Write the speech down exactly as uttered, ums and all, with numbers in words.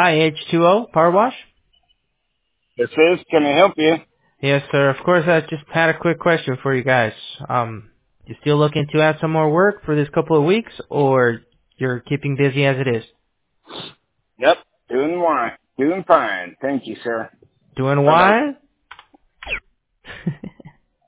Hi, H two O Power Wash. This is, can I help you? Yes, sir. Of course, I just had a quick question for you guys. Um, you still looking to add some more work for this couple of weeks, or you're keeping busy as it is? Yep, doing fine. Doing fine. Thank you, sir. Doing Bye-bye. what?